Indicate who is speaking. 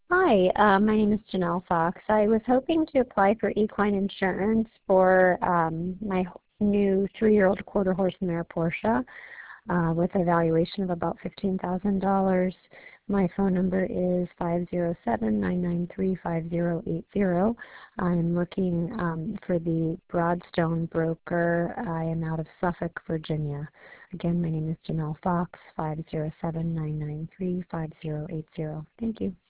Speaker 1: Hi, my name is Janelle Fox. I was hoping to apply for equine insurance for my new 3-year-old quarter horse mare Portia with a valuation of about $15,000. My phone number is 507-993-5080. I'm looking for the Broadstone broker. I am out of Suffolk, Virginia. Again, my name is Janelle Fox, 507-993-5080. Thank you.